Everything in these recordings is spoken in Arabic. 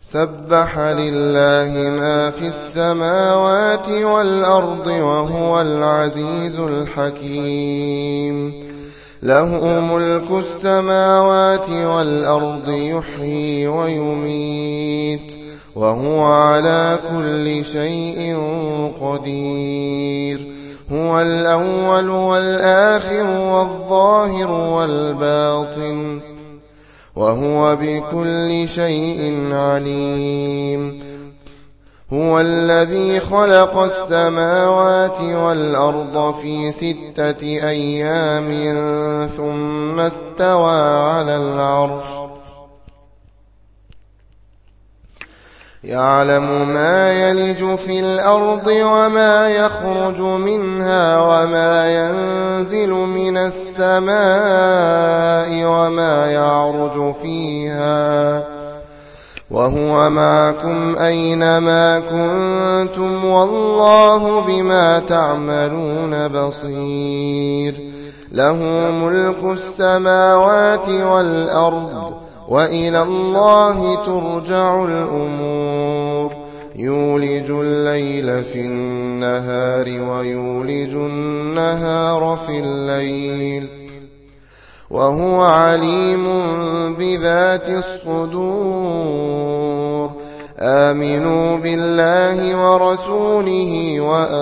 سبح لله ما في السماوات والأرض وهو العزيز الحكيم. له ملك السماوات والأرض يحيي ويميت وهو على كل شيء قدير. هو الأول والآخر والظاهر والباطن وهو بكل شيء عليم. هو الذي خلق السماوات والأرض في 6 أيام ثم استوى على العرش يعلم ما يلج في الأرض وما يخرج منها وما ينزل من السماء وما يعرج فيها وهو معكم أينما كنتم والله بما تعملون بصير. له ملك السماوات والأرض وإلى الله ترجع الأمور. يولج الليل في النهار ويولج النهار في الليل وهو عليم بذات الصدور. آمنوا بالله ورسوله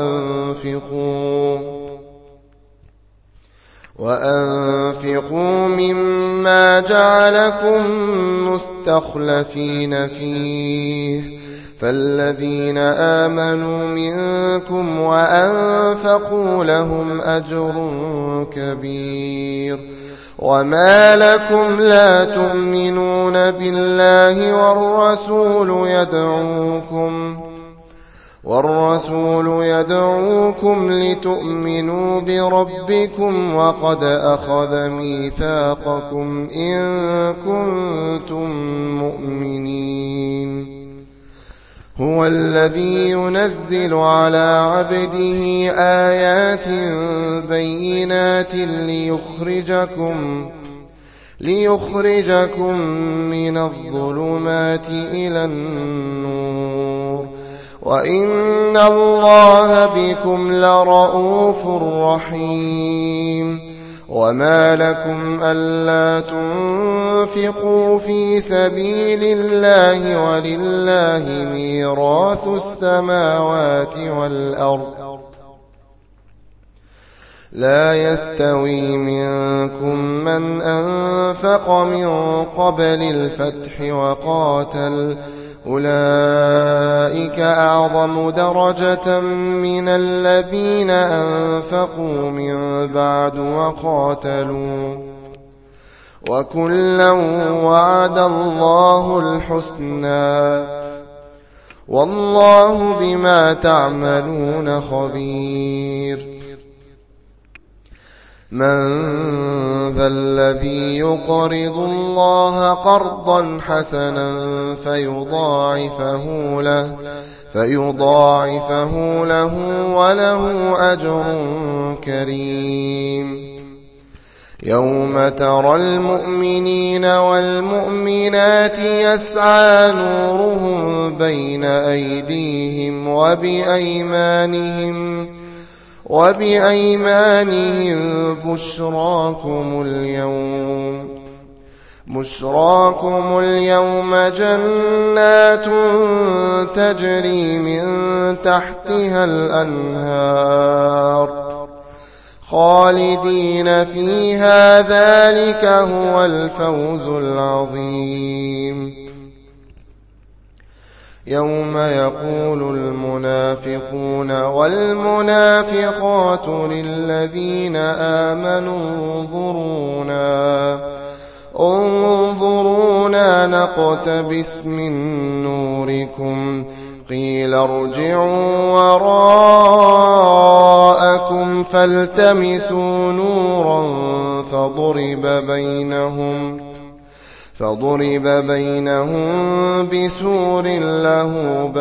وأنفقوا مما جعلكم مستخلفين فيه. فالذين آمنوا منكم وأنفقوا لهم أجر كبير. وما لكم لا تؤمنون بالله والرسول يدعوكم لتؤمنوا بربكم وقد أخذ ميثاقكم إن كنتم مؤمنين. هو الذي ينزل على عبده آيات بينات ليخرجكم من الظلمات إلى النور وإن الله بكم لرءوف رحيم. وما لكم ألا تنفقوا في سبيل الله ولله ميراث السماوات والأرض لا يستوي منكم من أنفق من قبل الفتح وقاتل أولئك أعظم درجة من الذين أنفقوا من بعد وقاتلوا وكلا وعد الله الحسنى والله بما تعملون خبير. من ذا الذي يقرض الله قرضا حسنا فيضاعفه له وله أجر كريم. يوم ترى المؤمنين والمؤمنات يسعى نورهم بين أيديهم وبأيمانهم بشراكم اليوم جنات تجري من تحتها الأنهار خالدين فيها ذلك هو الفوز العظيم. يوم يقول المنافقون والمنافقات للذين آمنوا انظرونا نقتبس من نوركم قيل ارجعوا وراءكم فالتمسوا نورا فضرب بينهم بسور له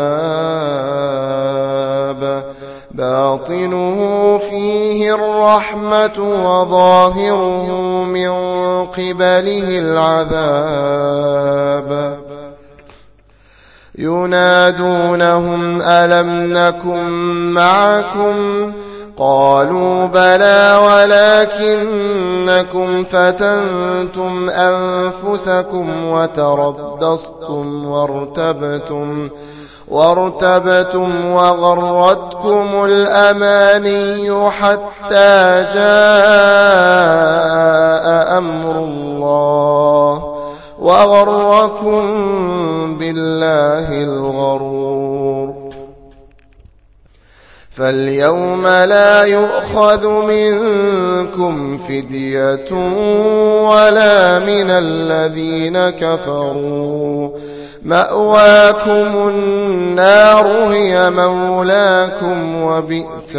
باب باطنه فيه الرحمة وظاهره من قبله العذاب. ينادونهم ألم نكن معكم قالوا بلى ولكنكم فتنتم أنفسكم وارتبتم وغرتكم الأماني حتى جاء أمر الله وغركم بالله الغرور. فاليوم لا يؤخذ منكم فدية ولا من الذين كفروا مأواكم النار هي مولاكم وبئس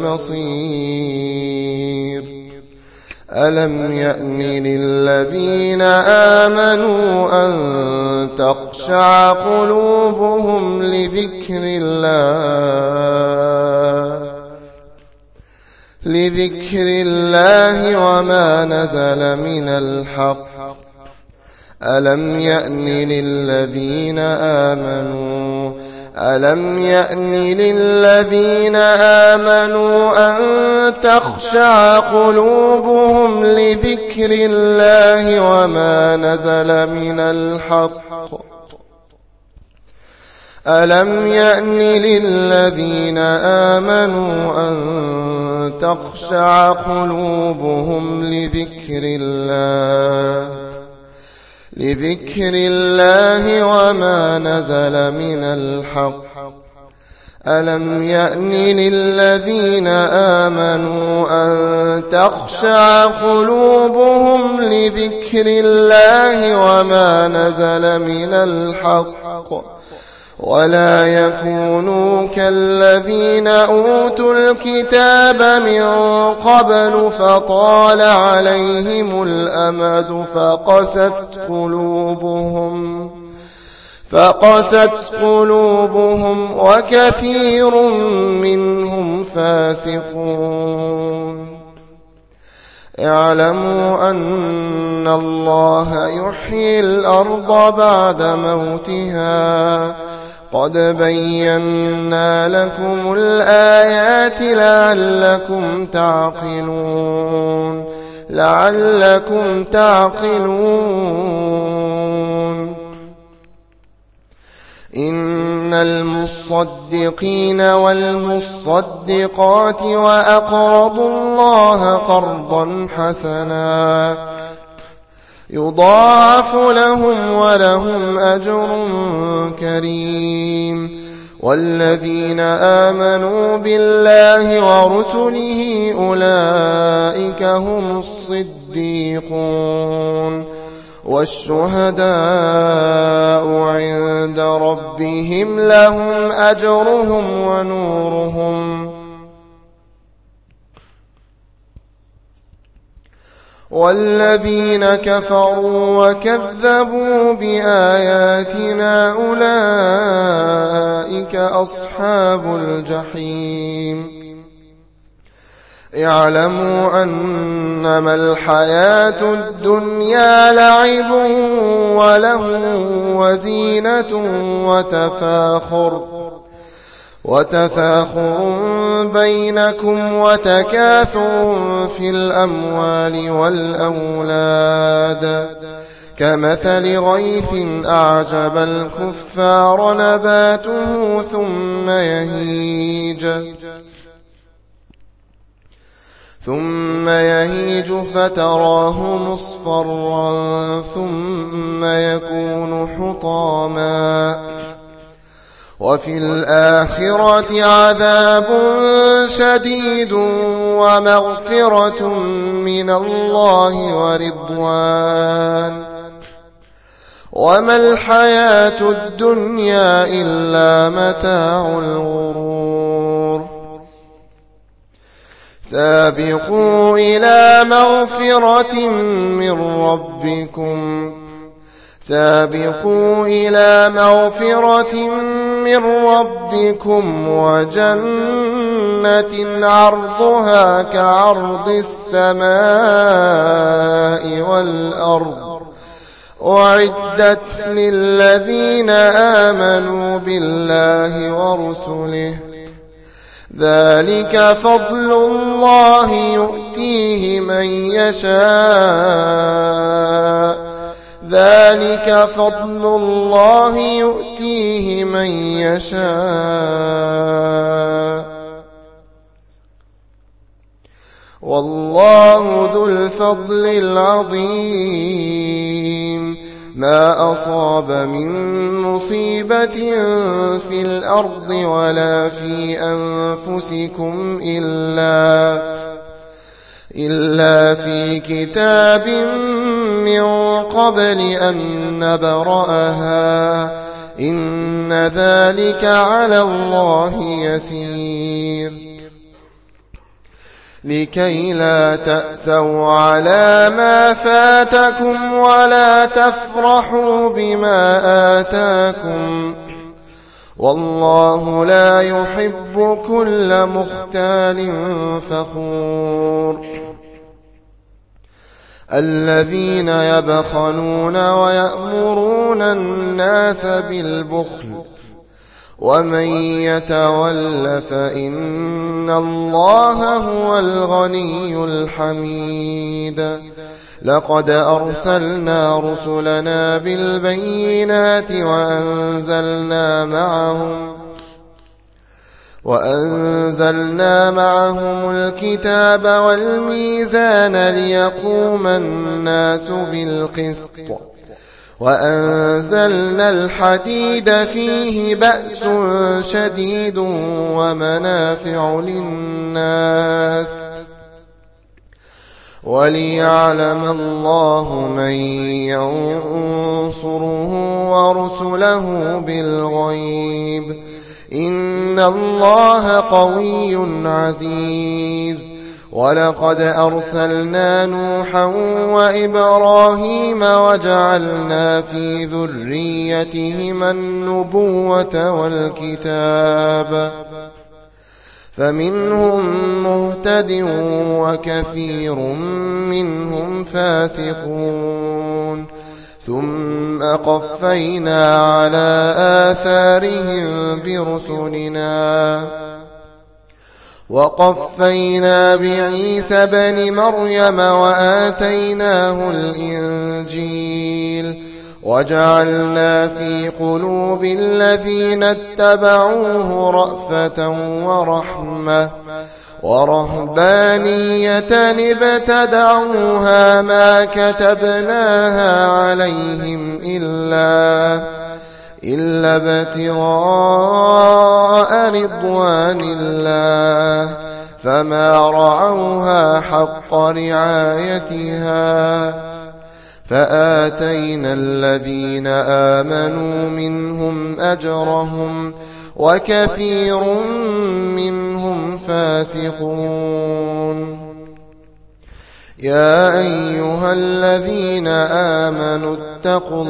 المصير. ألم يأن للذين آمنوا أن تخشع قلوبهم لذكر الله وما نزل من الحق. ألم يأن للذين آمنوا أن تخشع قلوبهم لذكر الله وما نزل من الحق. ألم يأن للذين آمنوا أن تخشع قلوبهم لذكر الله وما نزل من الحق. ألم يأن للذين آمنوا أن تخشع قلوبهم لذكر الله وما نزل من الحق ولا يكونوا كالذين أوتوا الكتاب من قبل فطال عليهم الأمد فقست قلوبهم وكثير منهم فاسقون. اعلموا أن الله يحيي الأرض بعد موتها قد بينا لكم الآيات لعلكم تعقلون. إن المصدقين والمصدقات وأقرضوا الله قرضا حسنا يضاعف لهم ولهم أجر كريم. والذين آمنوا بالله ورسله أولئك هم الصديقون والشهداء عند ربهم لهم أجرهم ونورهم. والذين كفروا وكذبوا بآياتنا أولئك أصحاب الجحيم. اعلموا أنما الحياة الدنيا لعب وله وزينة وتفاخر بينكم وتكاثر في الأموال والأولاد كمثل غيث أعجب الكفار نباته ثم يهيج فتراه مصفرا ثم يكون حطاما وفي الآخرة عذاب شديد ومغفرة من الله ورضوان وما الحياة الدنيا إلا متاع الغرور. سابقوا إلى مغفرة من ربكم وجنة عرضها كعرض السماء والأرض أعدت للذين آمنوا بالله ورسله ذلك فضل الله يؤتيه من يشاء ذلك فضل الله يؤتيه من يشاء والله ذو الفضل العظيم ما أصاب من مصيبة في الأرض ولا في أنفسكم إلا في كتاب من قبل أن نبرأها إن ذلك على الله يسير لكي لا تأسوا على ما فاتكم ولا تفرحوا بما آتاكم والله لا يحب كل مختال فخور الذين يبخلون ويأمرون الناس بالبخل ومن يتول فإن الله هو الغني الحميد لقد أرسلنا رسلنا بالبينات وأنزلنا معهم الكتاب والميزان ليقوم الناس بالقسط وأنزلنا الحديد فيه بأس شديد ومنافع للناس وليعلم الله من ينصره ورسله بالغيب إن الله قوي عزيز ولقد أرسلنا نوحا وإبراهيم وجعلنا في ذريتهما النبوة والكتاب فمنهم مهتد وكثير منهم فاسقون ثم قفينا على آثارهم برسلنا وقفينا بعيسى بن مريم وآتيناه الإنجيل وجعلنا في قلوب الذين اتبعوه رأفة ورحمة ورهبانية ابتدعوها ما كتبناها عليهم إلا ابتغاء رضوان الله فما رعوها حق رعايتها فآتينا الذين آمنوا منهم أجرهم وكثير منهم فاسقون يا أيها الذين آمنوا اتقوا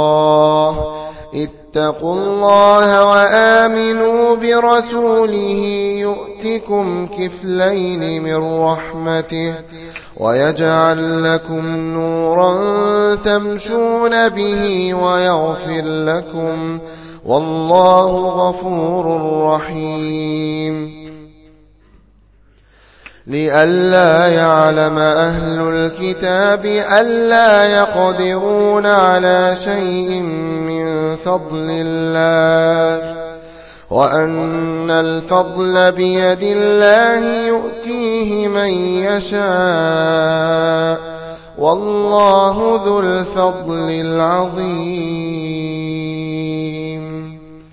الله وآمنوا برسوله يؤتكم كفلين من رحمته ويجعل لكم نورا تمشون به ويغفر لكم والله غفور رحيم لئلا يعلم أهل الكتاب ألا يقدرون على شيء من فضل الله وأن الفضل بيد الله يؤتيه من يشاء والله ذو الفضل العظيم